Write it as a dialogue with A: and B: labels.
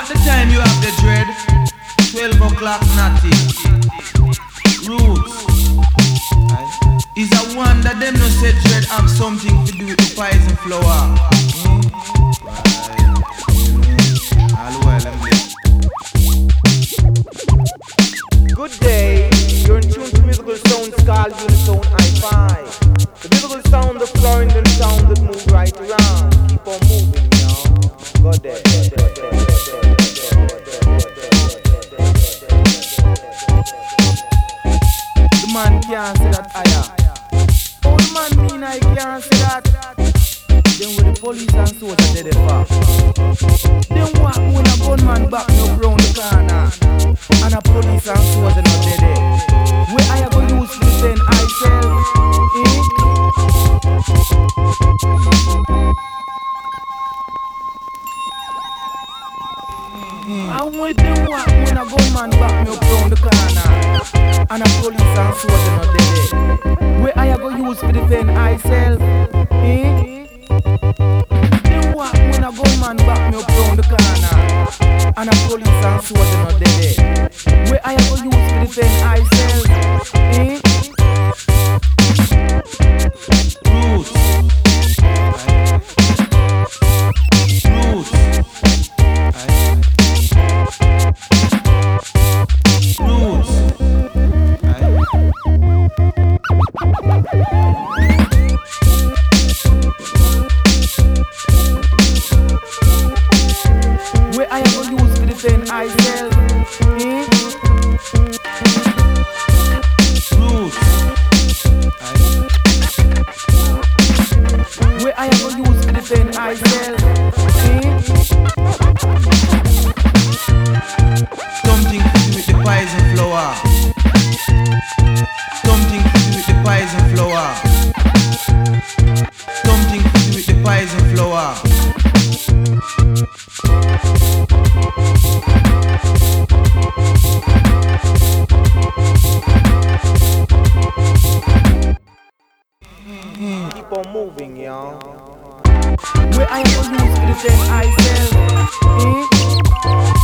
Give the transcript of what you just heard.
A: the time you have the dread, 12 o'clock natty. Roots. Is a wonder them no say dread have something to do with the poison flower. All while I'm there.
B: Good day, you're in tune to musical sounds called Unitone Hi-Fi. The musical sound, the Floridian sound that move right around. Keep on moving, y'all. Go there. The man can't say that higher. Oh, the man mean I can't say that. Then with the police and soldiers they for. Then what when a gunman back me up round the corner and a police and soldiers not dead. Where I go use to defend myself? And with them what when a gunman back me up round the corner and a police and soldiers not dead. Where I go use to defend myself? Then what when a gunman back me up round the corner and a police and soldiers not dead. Where I go use to defend myself?
A: Roots. Roots. Roots.
B: Where I go use to defend myself?
A: Roots.
B: Where I go use to defend myself?
A: Something to do with the poison flower. Something to do with the poison flower. Something to do with the poison flower.
B: Keep on moving, y'all. Where I go use to defend myself?